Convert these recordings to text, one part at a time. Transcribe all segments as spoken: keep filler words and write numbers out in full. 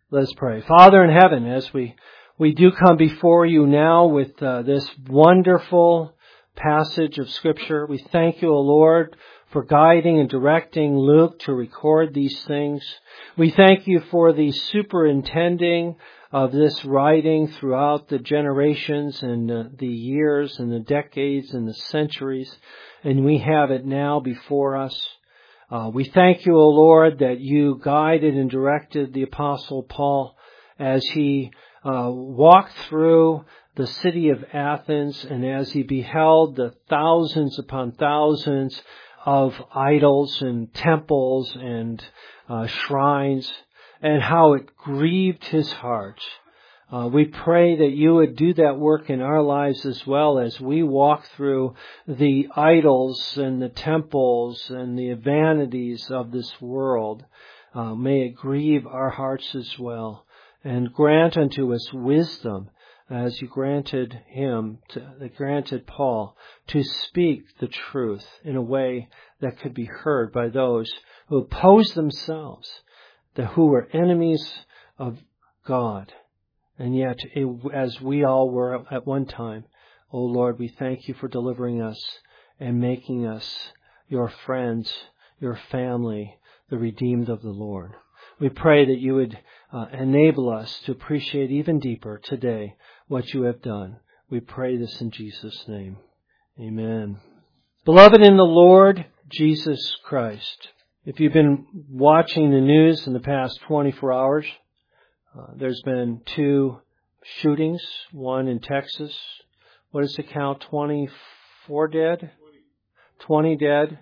Let's pray. Father in heaven, as we, we do come before you now with uh, this wonderful passage of Scripture, we thank you, O Lord, for guiding and directing Luke to record these things. We thank you for the superintending of this writing throughout the generations and uh, the years and the decades and the centuries, and we have it now before us. Uh, we thank you, O Lord, that you guided and directed the Apostle Paul as he uh, walked through the city of Athens and as he beheld the thousands upon thousands of idols and temples and uh, shrines and how it grieved his heart. Uh, we pray that you would do that work in our lives as well as we walk through the idols and the temples and the vanities of this world. Uh, may it grieve our hearts as well, and grant unto us wisdom as you granted him, to, granted Paul, to speak the truth in a way that could be heard by those who oppose themselves, the, who are enemies of God. And yet, as we all were at one time, O Lord, we thank you for delivering us and making us your friends, your family, the redeemed of the Lord. We pray that you would uh, enable us to appreciate even deeper today what you have done. We pray this in Jesus' name. Amen. Beloved in the Lord Jesus Christ, if you've been watching the news in the past twenty-four hours, Uh, there's been two shootings, one in Texas. What is the count? twenty-four dead? twenty dead.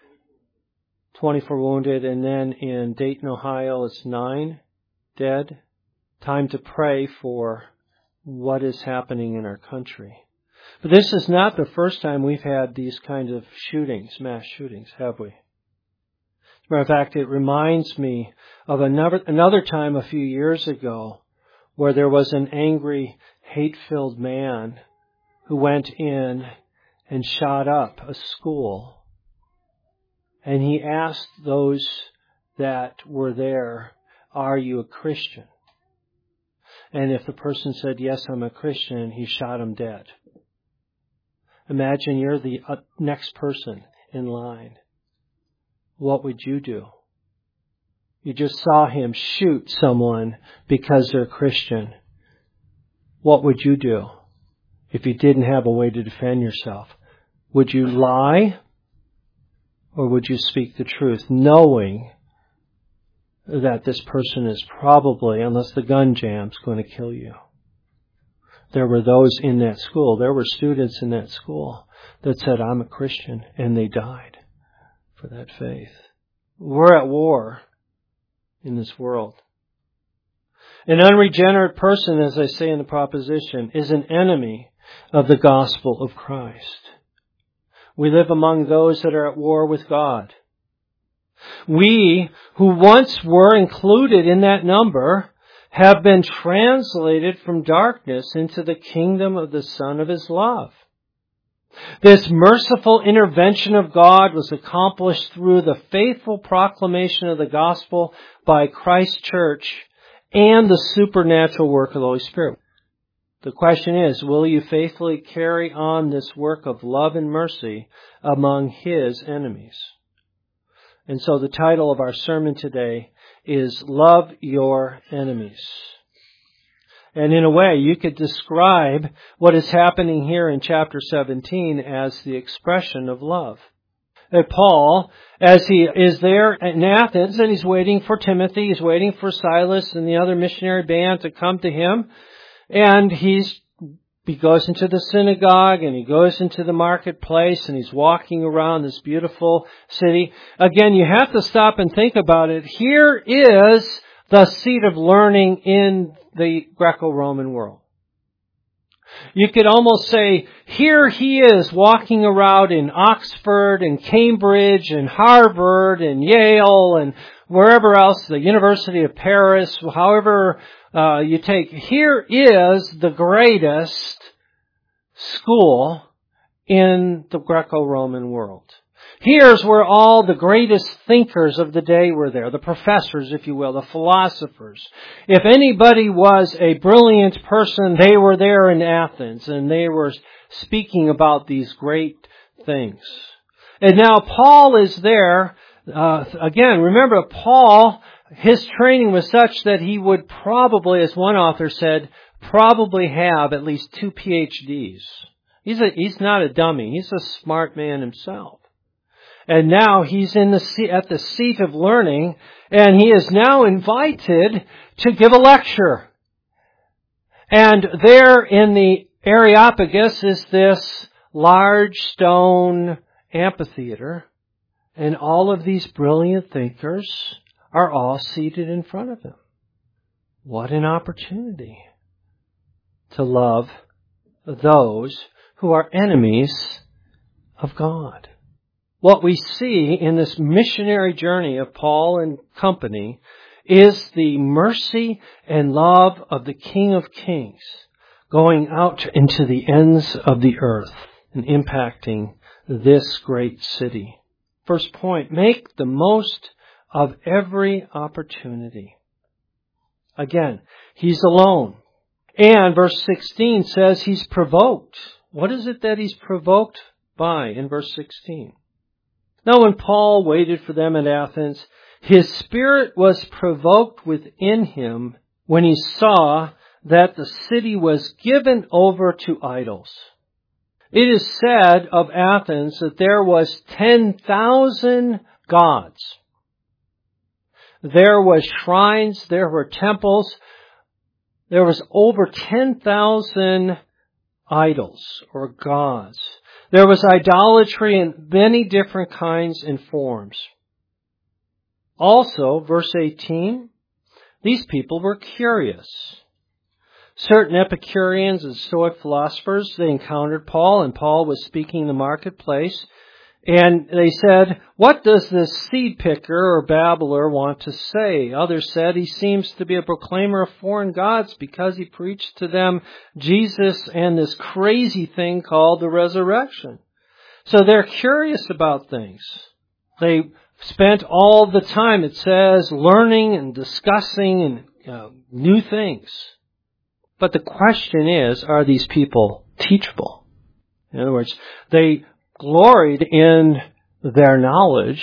twenty-four wounded. And then in Dayton, Ohio, it's nine dead. Time to pray for what is happening in our country. But this is not the first time we've had these kinds of shootings, mass shootings, have we? As a matter of fact, it reminds me of another, another time a few years ago where there was an angry, hate-filled man who went in and shot up a school. And he asked those that were there, "Are you a Christian?" And if the person said, "Yes, I'm a Christian," he shot him dead. Imagine you're the next person in line. What would you do? You just saw him shoot someone because they're Christian. What would you do if you didn't have a way to defend yourself? Would you lie? Or would you speak the truth, knowing that this person is probably, unless the gun jams, going to kill you? There were those in that school, there were students in that school that said, "I'm a Christian," and they died for that faith. We're at war in this world. An unregenerate person, as I say in the proposition, is an enemy of the gospel of Christ. We live among those that are at war with God. We, who once were included in that number, have been translated from darkness into the kingdom of the Son of His love. This merciful intervention of God was accomplished through the faithful proclamation of the gospel by Christ's church and the supernatural work of the Holy Spirit. The question is, will you faithfully carry on this work of love and mercy among His enemies? And so the title of our sermon today is Love Your Enemies. And in a way, you could describe what is happening here in chapter seventeen as the expression of love. That Paul, as he is there in Athens and he's waiting for Timothy, he's waiting for Silas and the other missionary band to come to him, and he's he goes into the synagogue and he goes into the marketplace and he's walking around this beautiful city. Again, you have to stop and think about it. Here is the seat of learning in the Greco-Roman world. You could almost say, here he is walking around in Oxford and Cambridge and Harvard and Yale and wherever else, the University of Paris, however uh, you take. Here is the greatest school in the Greco-Roman world. Here's where all the greatest thinkers of the day were there, the professors, if you will, the philosophers. If anybody was a brilliant person, they were there in Athens, and they were speaking about these great things. And now Paul is there. Uh, again, remember, Paul, his training was such that he would probably, as one author said, probably have at least two P H Ds. He's a, he's not a dummy. He's a smart man himself. And now he's in the seat, at the seat of learning, and he is now invited to give a lecture. And there in the Areopagus is this large stone amphitheater, and all of these brilliant thinkers are all seated in front of him. What an opportunity to love those who are enemies of God. What we see in this missionary journey of Paul and company is the mercy and love of the King of Kings going out into the ends of the earth and impacting this great city. First point, make the most of every opportunity. Again, he's alone. And verse sixteen says he's provoked. What is it that he's provoked by in verse sixteen? Now when Paul waited for them at Athens, his spirit was provoked within him when he saw that the city was given over to idols. It is said of Athens that there was ten thousand gods. There was shrines, there were temples, there was over ten thousand idols or gods. There was idolatry in many different kinds and forms. Also, verse eighteen, these people were curious. Certain Epicureans and Stoic philosophers, they encountered Paul, and Paul was speaking in the marketplace. And they said, what does this seed picker or babbler want to say? Others said he seems to be a proclaimer of foreign gods because he preached to them Jesus and this crazy thing called the resurrection. So they're curious about things. They spent all the time, it says, learning and discussing and you know, new things. But the question is, are these people teachable? In other words, they gloried in their knowledge,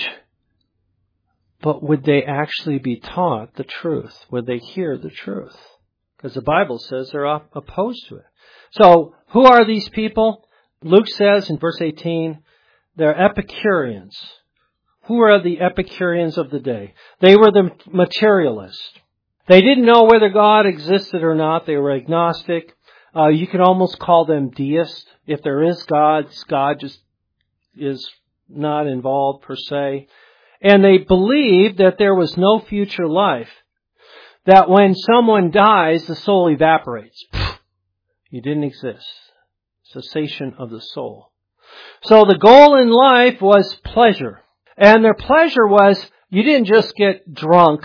but would they actually be taught the truth? Would they hear the truth? Because the Bible says they're opposed to it. So, who are these people? Luke says in verse eighteen, they're Epicureans. Who are the Epicureans of the day? They were the materialists. They didn't know whether God existed or not. They were agnostic. Uh, you could almost call them deists. If there is God, God just is not involved per se. And they believed that there was no future life. That when someone dies, the soul evaporates. You didn't exist. Cessation of the soul. So the goal in life was pleasure. And their pleasure was, you didn't just get drunk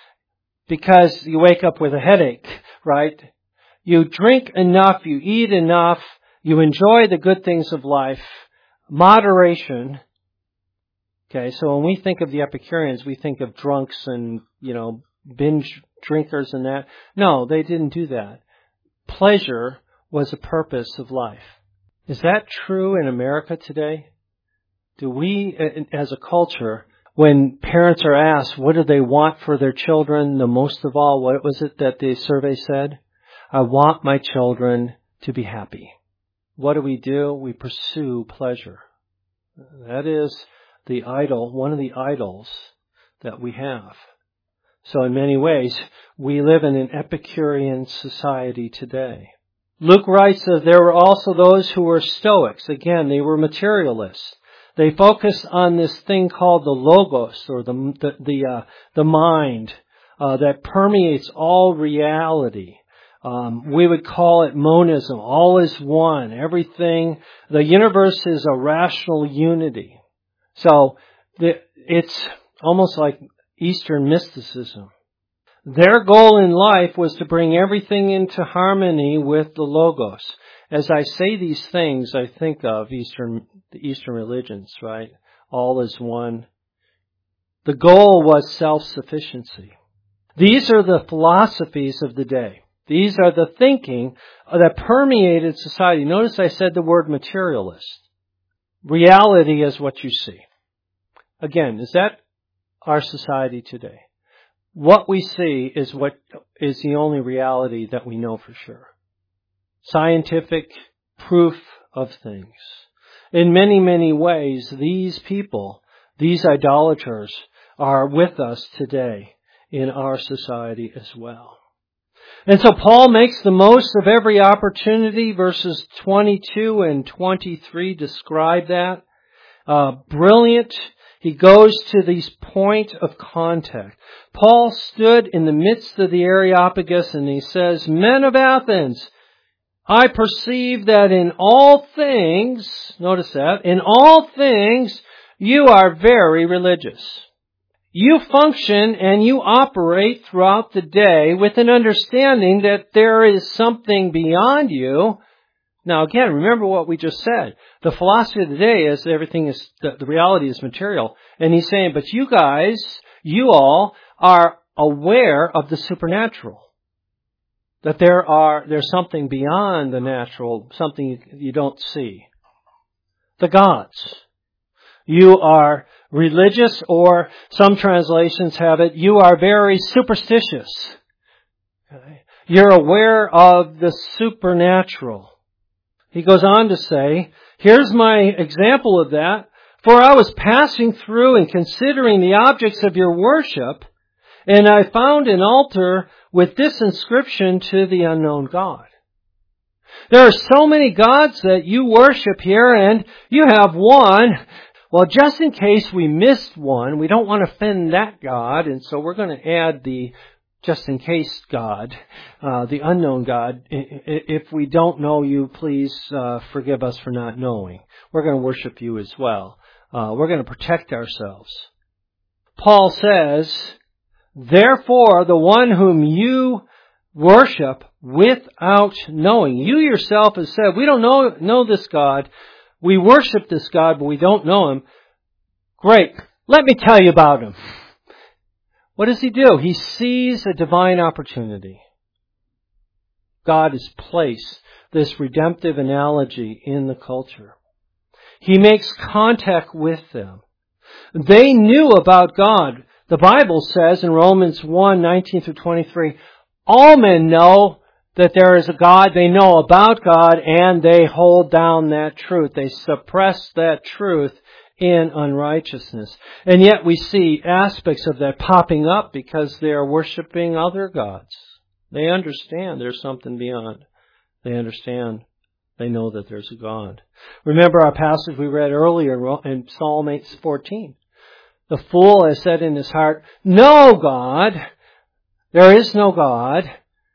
because you wake up with a headache, right? You drink enough, you eat enough, you enjoy the good things of life. Moderation. Okay, so when we think of the Epicureans, we think of drunks and, you know, binge drinkers and that. No, they didn't do that. Pleasure was the purpose of life. Is that true in America today? Do we, as a culture, when parents are asked what do they want for their children the most of all, what was it that the survey said? I want my children to be happy. What do we do? We pursue pleasure. That is the idol, one of the idols that we have. So in many ways, we live in an Epicurean society today. Luke writes that there were also those who were Stoics. Again, they were materialists. They focused on this thing called the logos, or the the the, uh, the mind uh, that permeates all reality. Um, we would call it monism. All is one. Everything. The universe is a rational unity. So the, it's almost like Eastern mysticism. Their goal in life was to bring everything into harmony with the Logos. As I say these things, I think of Eastern, the Eastern religions, right? all as one. The goal was self-sufficiency. These are the philosophies of the day. These are the thinking that permeated society. Notice I said the word materialist. Reality is what you see. Again, is that our society today? What we see is what is the only reality that we know for sure. Scientific proof of things. In many, many ways, these people, these idolaters, are with us today in our society as well. And so Paul makes the most of every opportunity. Verses twenty-two and twenty-three describe that. Uh, brilliant. He goes to this point of contact. Paul stood in the midst of the Areopagus and he says, "Men of Athens, I perceive that in all things," notice that, "in all things you are very religious. You function and you operate throughout the day with an understanding that there is something beyond you." Now again, remember what we just said. The philosophy of the day is that everything is, the reality is material. And he's saying, but you guys, you all are aware of the supernatural. That there are, there's something beyond the natural, something you, you don't see. The gods. You are religious, or some translations have it, you are very superstitious. Okay? You're aware of the supernatural. He goes on to say, here's my example of that. For I was passing through and considering the objects of your worship, and I found an altar with this inscription, to the unknown God. There are so many gods that you worship here, and you have one. Well, just in case we missed one, we don't want to offend that God, and so we're going to add the just in case God, uh, the unknown God. If we don't know you, please uh, forgive us for not knowing. We're going to worship you as well. Uh, we're going to protect ourselves. Paul says, therefore, the one whom you worship without knowing. You yourself have said, we don't know, know this God. We worship this God, but we don't know Him. Great. Let me tell you about Him. What does he do? He sees a divine opportunity. God has placed this redemptive analogy in the culture. He makes contact with them. They knew about God. The Bible says in Romans one, nineteen through twenty-three, all men know that there is a God. They know about God, and they hold down that truth. They suppress that truth in unrighteousness. And yet we see aspects of that popping up because they are worshiping other gods. They understand there's something beyond. They understand. They know that there's a God. Remember our passage we read earlier in Psalm eight fourteen. The fool has said in his heart, no God. There is no God.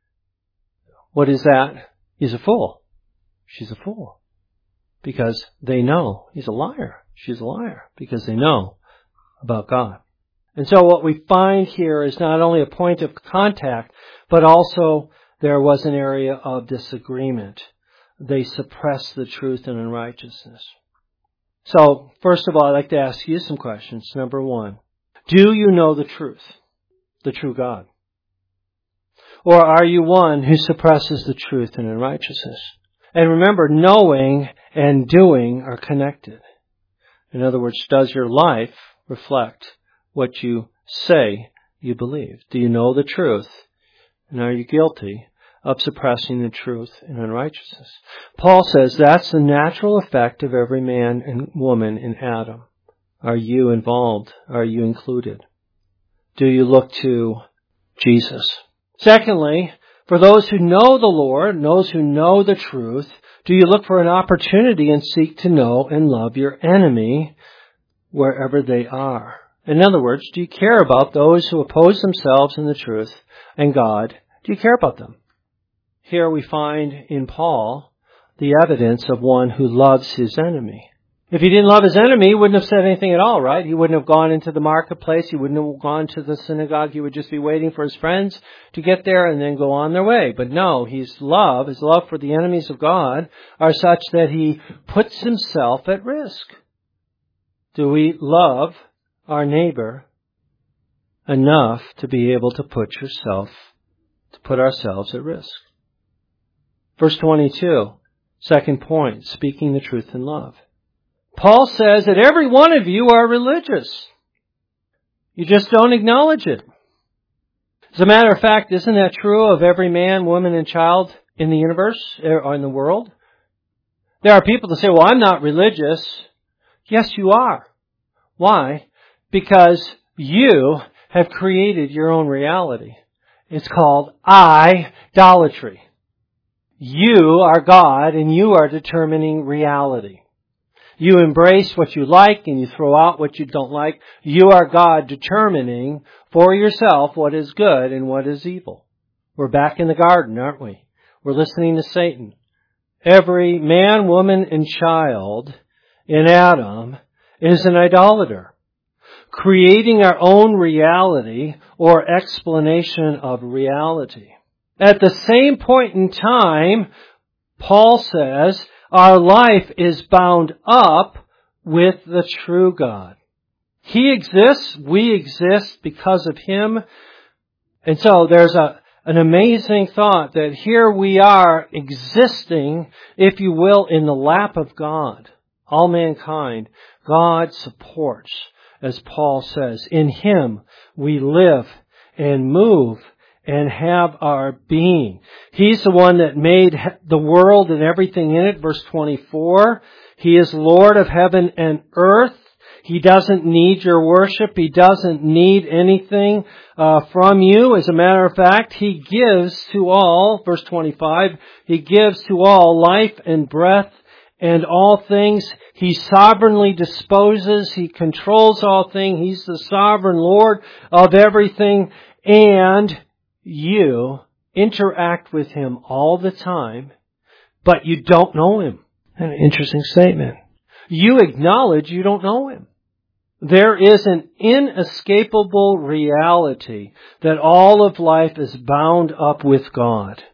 What is that? He's a fool. She's a fool. Because they know he's a liar. She's a liar because they know about God. And so what we find here is not only a point of contact, but also there was an area of disagreement. They suppressed the truth in unrighteousness. So, first of all, I'd like to ask you some questions. Number one, do you know the truth, the true God? Or are you one who suppresses the truth in unrighteousness? And remember, knowing and doing are connected. In other words, does your life reflect what you say you believe? Do you know the truth? And are you guilty of suppressing the truth in unrighteousness? Paul says that's the natural effect of every man and woman in Adam. Are you involved? Are you included? Do you look to Jesus? Secondly, for those who know the Lord, those who know the truth, do you look for an opportunity and seek to know and love your enemy wherever they are? In other words, do you care about those who oppose themselves in the truth and God? Do you care about them? Here we find in Paul the evidence of one who loves his enemy. If he didn't love his enemy, he wouldn't have said anything at all, right? He wouldn't have gone into the marketplace. He wouldn't have gone to the synagogue. He would just be waiting for his friends to get there and then go on their way. But no, his love, his love for the enemies of God are such that he puts himself at risk. do we love our neighbor enough to be able to put yourself, to put ourselves at risk? Verse twenty-two, second point, speaking the truth in love. Paul says that every one of you are religious. You just don't acknowledge it. As a matter of fact, isn't that true of every man, woman, and child in the universe or in the world? There are people that say, well, I'm not religious. Yes, you are. Why? Because you have created your own reality. It's called idolatry. You are God and you are determining reality. You embrace what you like and you throw out what you don't like. You are God determining for yourself what is good and what is evil. We're back in the garden, aren't we? We're listening to Satan. Every man, woman, and child in Adam is an idolater, creating our own reality or explanation of reality. At the same point in time, Paul says, our life is bound up with the true God. He exists, we exist because of Him. And so there's a an amazing thought that here we are existing, if you will, in the lap of God. All mankind, God supports, as Paul says. In Him we live and move and have our being. He's the one that made the world and everything in it. Verse twenty-four, He is Lord of heaven and earth. He doesn't need your worship. He doesn't need anything uh, from you. As a matter of fact, He gives to all, verse twenty-five, He gives to all life and breath and all things. He sovereignly disposes. He controls all things. He's the sovereign Lord of everything. And you interact with Him all the time, but you don't know Him. An interesting statement. You acknowledge you don't know Him. There is an inescapable reality that all of life is bound up with God.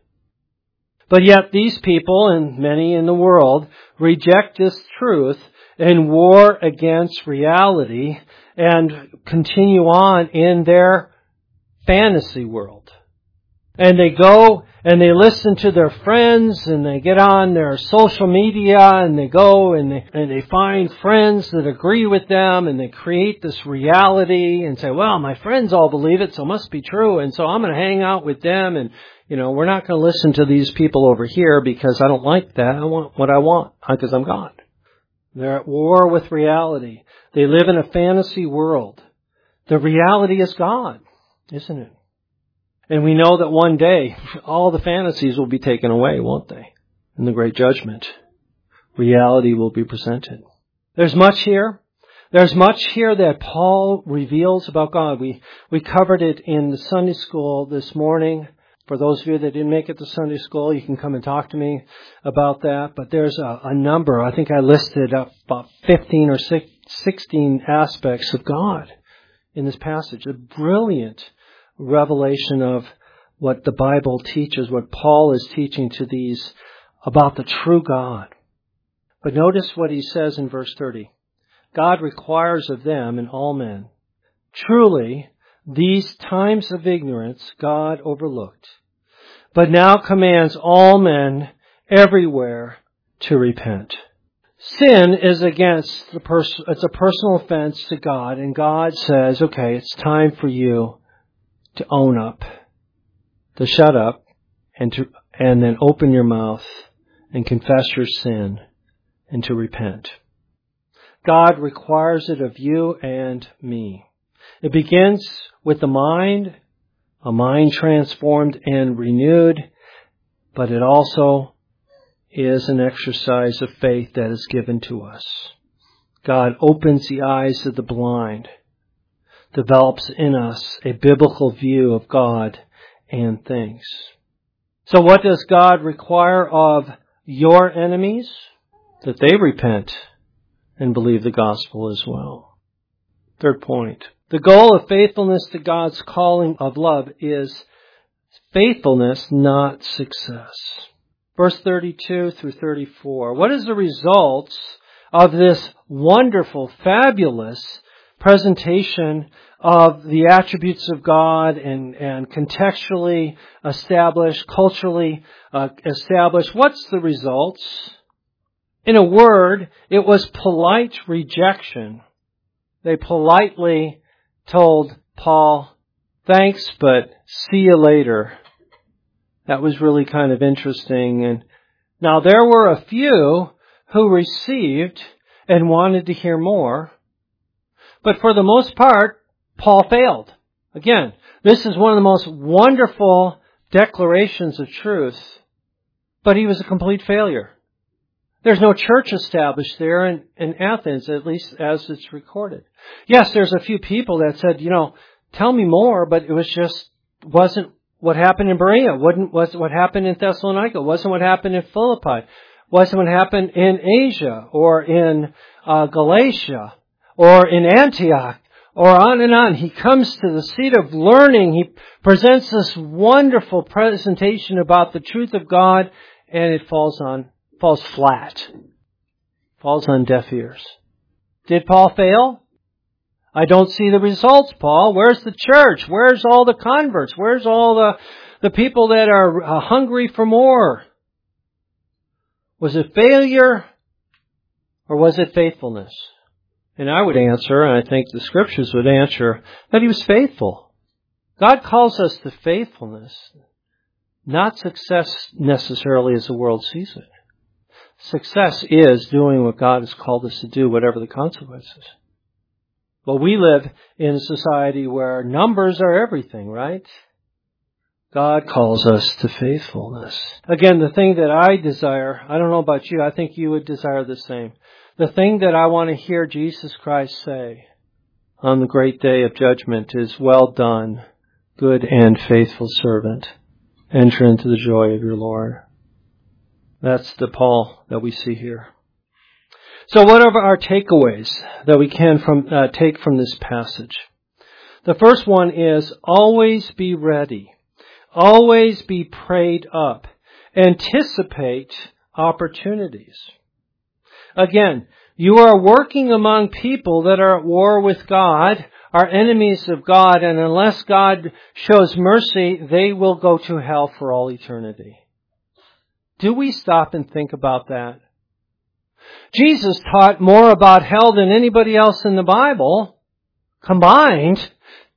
But yet these people, and many in the world, reject this truth and war against reality and continue on in their fantasy world. And they go and they listen to their friends and they get on their social media and they go and they, and they find friends that agree with them and they create this reality and say, well, my friends all believe it, so it must be true. And so I'm going to hang out with them and, you know, we're not going to listen to these people over here because I don't like that. I want what I want because I'm God. They're at war with reality. They live in a fantasy world. The reality is God, isn't it? And we know that one day, all the fantasies will be taken away, won't they? In the great judgment, reality will be presented. There's much here. There's much here that Paul reveals about God. We, we covered it in the Sunday school this morning. For those of you that didn't make it to Sunday school, you can come and talk to me about that. But there's a, a number, I think I listed about fifteen or sixteen aspects of God in this passage. A brilliant revelation of what the Bible teaches, what Paul is teaching to these about the true God. But notice what he says in verse thirty. God requires of them and all men. Truly, these times of ignorance God overlooked, but now commands all men everywhere to repent. Sin is against the person, it's a personal offense to God, and God says, okay, it's time for you to own up, to shut up, and to and then open your mouth and confess your sin and to repent. God requires it of you and me. It begins with the mind, a mind transformed and renewed, but it also is an exercise of faith that is given to us. God opens the eyes of the blind, develops in us a biblical view of God and things. So what does God require of your enemies? That they repent and believe the gospel as well. Third point. The goal of faithfulness to God's calling of love is faithfulness, not success. Verse thirty-two through thirty-four. What is the results of this wonderful, fabulous presentation of the attributes of God and, and contextually established, culturally uh, established. What's the results? In a word, it was polite rejection. They politely told Paul, thanks, but see you later. That was really kind of interesting. And now there were a few who received and wanted to hear more. But for the most part, Paul failed. Again, this is one of the most wonderful declarations of truth, but he was a complete failure. There's no church established there in, in Athens, at least as it's recorded. Yes, there's a few people that said, you know, tell me more, but it was just, wasn't what happened in Berea, wasn't what happened in Thessalonica, wasn't what happened in Philippi, wasn't what happened in Asia or in uh, Galatia or in Antioch or on and on. He comes to the seat of learning. He presents this wonderful presentation about the truth of God, and it falls on falls flat, falls on deaf ears. Did Paul fail? I don't see the results, Paul. Where's the church? Where's all the converts? Where's all the, the people that are uh, hungry for more? Was it failure or was it faithfulness? And I would answer, and I think the scriptures would answer, that he was faithful. God calls us to faithfulness, not success necessarily as the world sees it. Success is doing what God has called us to do, whatever the consequences. But we live in a society where numbers are everything, right? God calls us to faithfulness. Again, the thing that I desire, I don't know about you, I think you would desire the same. The thing that I want to hear Jesus Christ say on the great day of judgment is, well done, good and faithful servant. Enter into the joy of your Lord. That's the Paul that we see here. So what are our takeaways that we can from uh, take from this passage? The first one is always be ready. Always be prayed up. Anticipate opportunities. Again, you are working among people that are at war with God, are enemies of God, and unless God shows mercy, they will go to hell for all eternity. Do we stop and think about that? Jesus taught more about hell than anybody else in the Bible combined.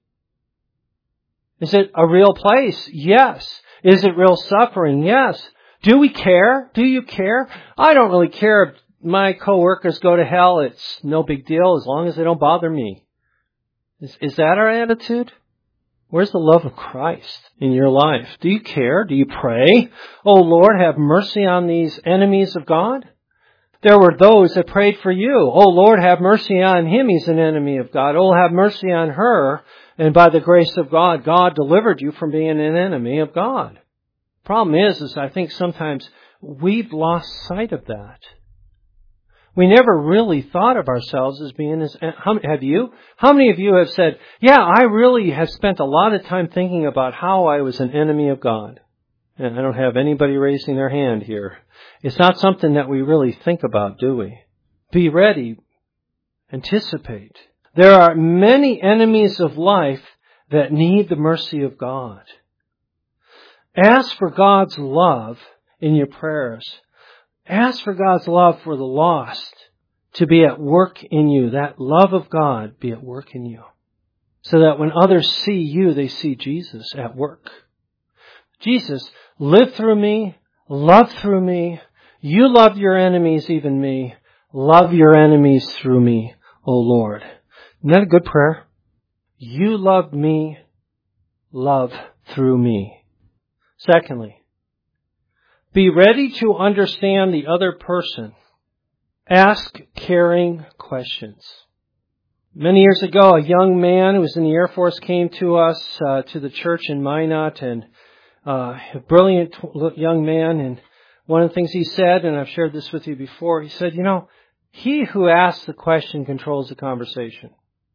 Is it a real place? Yes. Is it real suffering? Yes. Do we care? Do you care? I don't really care if my coworkers go to hell. It's no big deal as long as they don't bother me. Is, is that our attitude? Where's the love of Christ in your life? Do you care? Do you pray? Oh Lord, have mercy on these enemies of God. There were those that prayed for you. Oh Lord, have mercy on him. He's an enemy of God. Oh, have mercy on her. And by the grace of God, God delivered you from being an enemy of God. Problem is, is I think sometimes we've lost sight of that. We never really thought of ourselves as being as, have you? How many of you have said, yeah, I really have spent a lot of time thinking about how I was an enemy of God? And I don't have anybody raising their hand here. It's not something that we really think about, do we? Be ready. Anticipate. There are many enemies of life that need the mercy of God. Ask for God's love in your prayers. Ask for God's love for the lost to be at work in you. That love of God be at work in you. So that when others see you, they see Jesus at work. Jesus lived through me, loved through me. You love your enemies, even me. Love your enemies through me, O Lord. Isn't that a good prayer? You loved me, love through me. Secondly, be ready to understand the other person. Ask caring questions. Many years ago, a young man who was in the Air Force came to us, uh, to the church in Minot, and uh, a brilliant young man. And one of the things he said, and I've shared this with you before, he said, you know, he who asks the question controls the conversation.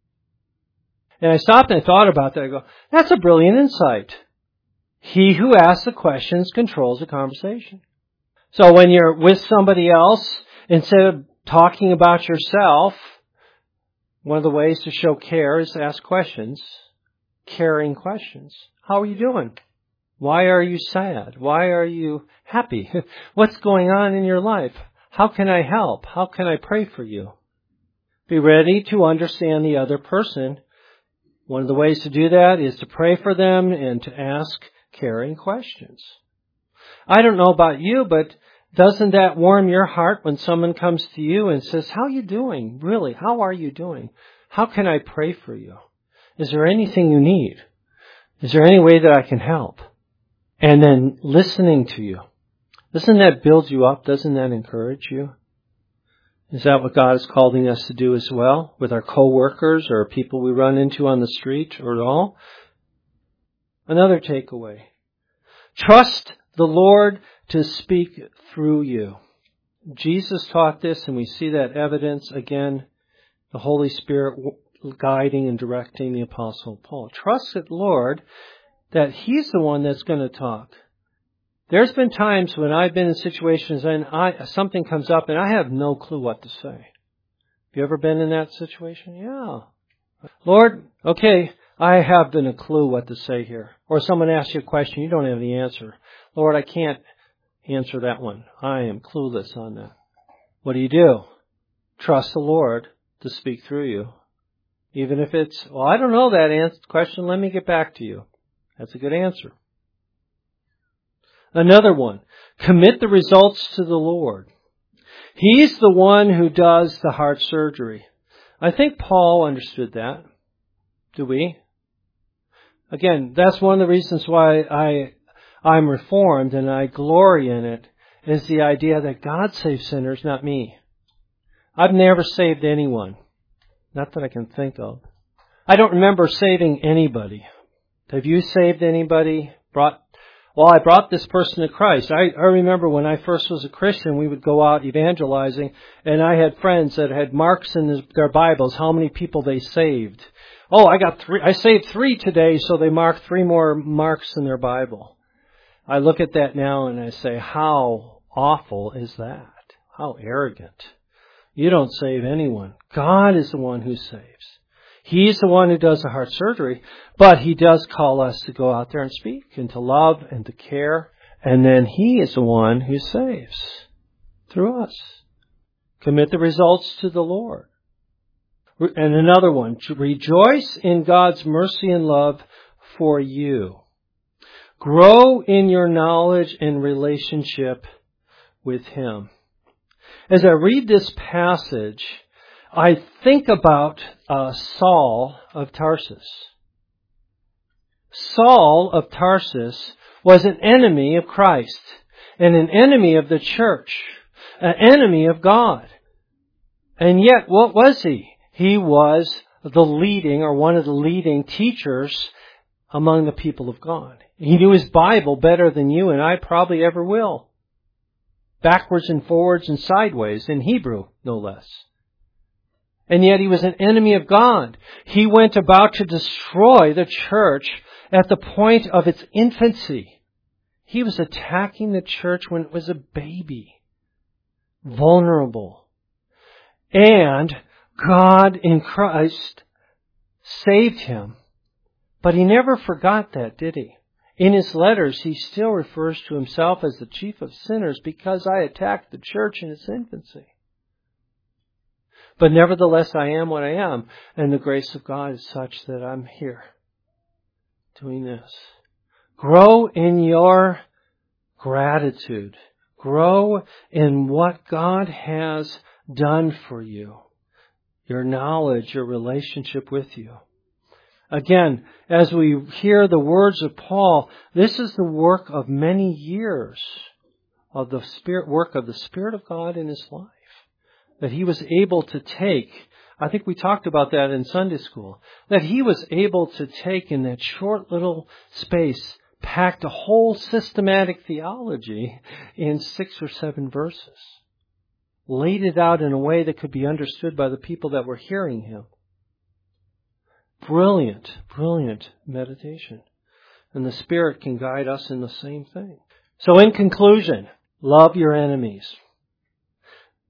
And I stopped and I thought about that. I go, that's a brilliant insight. He who asks the questions controls the conversation. So when you're with somebody else, instead of talking about yourself, one of the ways to show care is to ask questions, caring questions. How are you doing? Why are you sad? Why are you happy? What's going on in your life? How can I help? How can I pray for you? Be ready to understand the other person. One of the ways to do that is to pray for them and to ask caring questions. I don't know about you, but doesn't that warm your heart when someone comes to you and says, how are you doing? Really, how are you doing? How can I pray for you? Is there anything you need? Is there any way that I can help? And then listening to you. Doesn't that build you up? Doesn't that encourage you? Is that what God is calling us to do as well with our co-workers or people we run into on the street or at all? Another takeaway. Trust the Lord to speak through you. Jesus taught this, and we see that evidence again, the Holy Spirit guiding and directing the Apostle Paul. Trust the Lord that He's the one that's going to talk. There's been times when I've been in situations and I, something comes up and I have no clue what to say. Have you ever been in that situation? Yeah. Lord, okay, I haven't a clue what to say here. Or someone asks you a question, you don't have the answer. Lord, I can't answer that one. I am clueless on that. What do you do? Trust the Lord to speak through you. Even if it's, well, I don't know that answer, question, let me get back to you. That's a good answer. Another one, commit the results to the Lord. He's the one who does the heart surgery. I think Paul understood that. Do we? Again, that's one of the reasons why I, I'm Reformed and I glory in it, is the idea that God saves sinners, not me. I've never saved anyone. Not that I can think of. I don't remember saving anybody. Have you saved anybody? Brought Well, I brought this person to Christ. I, I remember when I first was a Christian, we would go out evangelizing, and I had friends that had marks in his, their Bibles, how many people they saved. Oh, I got three. I saved three today, so they marked three more marks in their Bible. I look at that now and I say, how awful is that? How arrogant. You don't save anyone. God is the one who saves. He's the one who does the heart surgery, but He does call us to go out there and speak and to love and to care. And then He is the one who saves through us. Commit the results to the Lord. And another one, to rejoice in God's mercy and love for you. Grow in your knowledge and relationship with Him. As I read this passage, I think about uh, Saul of Tarsus. Saul of Tarsus was an enemy of Christ and an enemy of the church, an enemy of God. And yet, what was he? He was the leading or one of the leading teachers among the people of God. He knew his Bible better than you and I probably ever will. Backwards and forwards and sideways in Hebrew, no less. And yet he was an enemy of God. He went about to destroy the church at the point of its infancy. He was attacking the church when it was a baby, vulnerable. And God in Christ saved him. But he never forgot that, did he? In his letters, he still refers to himself as the chief of sinners because I attacked the church in its infancy. But nevertheless, I am what I am, and the grace of God is such that I'm here doing this. Grow in your gratitude. Grow in what God has done for you. Your knowledge, your relationship with you. Again, as we hear the words of Paul, this is the work of many years of the Spirit, work of the Spirit of God in his life. That he was able to take, I think we talked about that in Sunday school, that he was able to take in that short little space, packed a whole systematic theology in six or seven verses. Laid it out in a way that could be understood by the people that were hearing him. Brilliant, brilliant meditation. And the Spirit can guide us in the same thing. So in conclusion, love your enemies.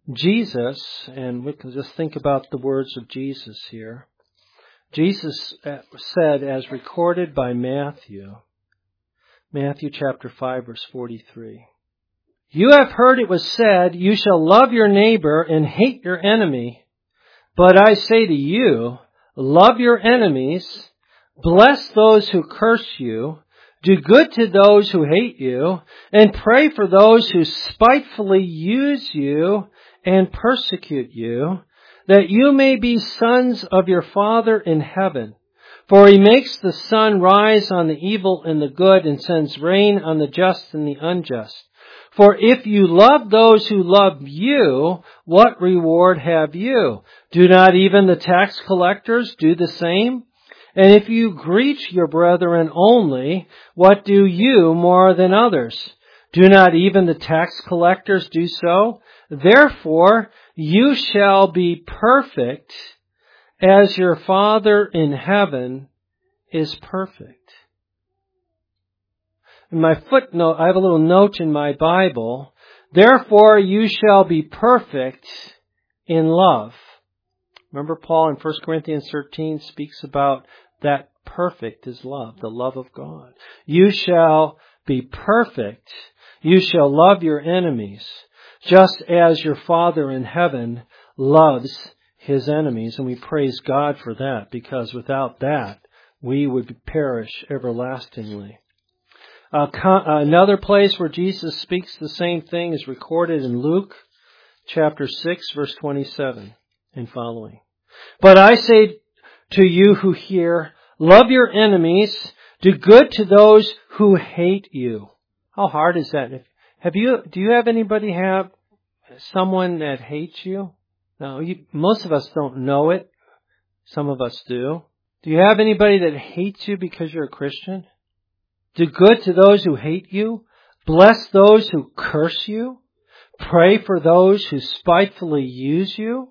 Jesus, and we can just think about the words of Jesus here. Jesus said, as recorded by Matthew, Matthew chapter five, verse forty-three, "You have heard it was said, you shall love your neighbor and hate your enemy. But I say to you, love your enemies, bless those who curse you, do good to those who hate you, and pray for those who spitefully use you and persecute you, that you may be sons of your Father in heaven. For He makes the sun rise on the evil and the good, and sends rain on the just and the unjust. For if you love those who love you, what reward have you? Do not even the tax collectors do the same? And if you greet your brethren only, what do you more than others? Do not even the tax collectors do so? Therefore, you shall be perfect as your Father in heaven is perfect." In my footnote, I have a little note in my Bible. Therefore, you shall be perfect in love. Remember, Paul in First Corinthians thirteen speaks about that perfect is love, the love of God. You shall be perfect. You shall love your enemies, just as your Father in heaven loves His enemies. And we praise God for that, because without that, we would perish everlastingly. Uh, another place where Jesus speaks the same thing is recorded in Luke chapter six, verse twenty-seven and following. "But I say to you who hear, love your enemies, do good to those who hate you." How hard is that? Have you? Do you have anybody have someone that hates you? No, you, most of us don't know it. Some of us do. Do you have anybody that hates you because you're a Christian? Do good to those who hate you. Bless those who curse you. Pray for those who spitefully use you.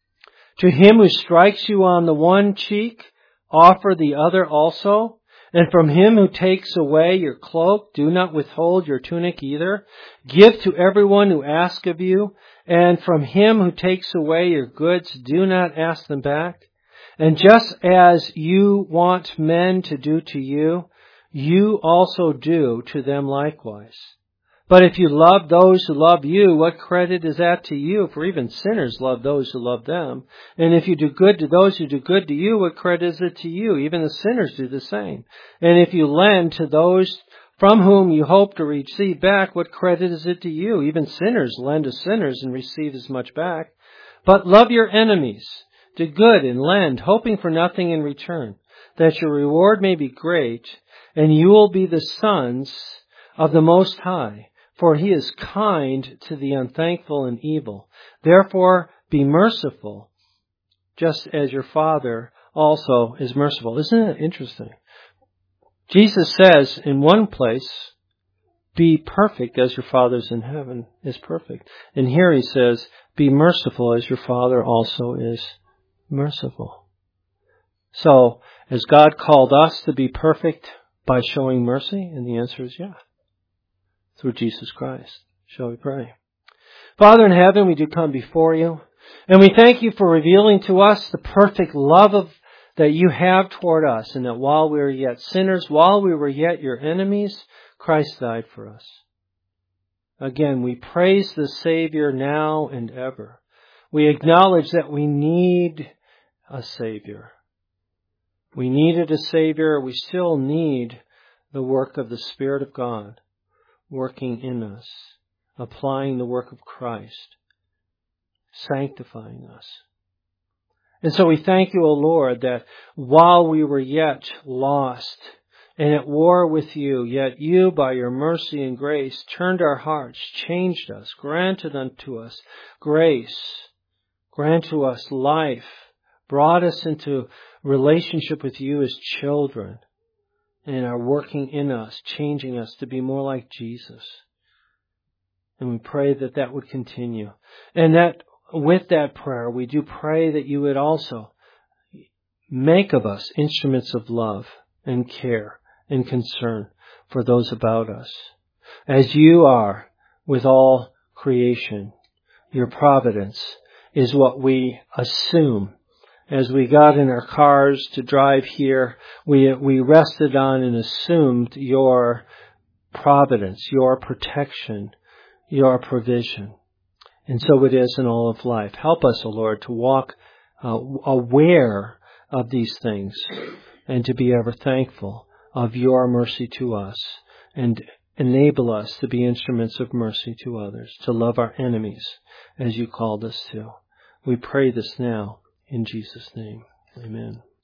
To him who strikes you on the one cheek, offer the other also. And from him who takes away your cloak, do not withhold your tunic either. Give to everyone who asks of you. And from him who takes away your goods, do not ask them back. And just as you want men to do to you, you also do to them likewise. But if you love those who love you, what credit is that to you? For even sinners love those who love them. And if you do good to those who do good to you, what credit is it to you? Even the sinners do the same. And if you lend to those from whom you hope to receive back, what credit is it to you? Even sinners lend to sinners and receive as much back. But love your enemies. Do good and lend, hoping for nothing in return, that your reward may be great, and you will be the sons of the Most High, for He is kind to the unthankful and evil. Therefore, be merciful, just as your Father also is merciful. Isn't it interesting? Jesus says in one place, be perfect as your Father in heaven is perfect. And here He says, be merciful as your Father also is merciful. So, has God called us to be perfect by showing mercy? And the answer is yeah. Through Jesus Christ. Shall we pray? Father in heaven, we do come before you, and we thank you for revealing to us the perfect love of that you have toward us, and that while we were yet sinners, while we were yet your enemies, Christ died for us. Again, we praise the Savior now and ever. We acknowledge that we need a Savior. We needed a Savior. We still need the work of the Spirit of God working in us, applying the work of Christ, sanctifying us. And so we thank you, O Lord, that while we were yet lost and at war with you, yet you, by your mercy and grace, turned our hearts, changed us, granted unto us grace, granted to us life, brought us into relationship with you as children, and are working in us, changing us to be more like Jesus. And we pray that that would continue. And that with that prayer, we do pray that you would also make of us instruments of love and care and concern for those about us, as you are with all creation. your providence is what we assume. As we got in our cars to drive here, we we rested on and assumed your providence, your protection, your provision. And so it is in all of life. Help us, O Lord, to walk uh, aware of these things and to be ever thankful of your mercy to us, and enable us to be instruments of mercy to others, to love our enemies as you called us to. We pray this now in Jesus' name. Amen.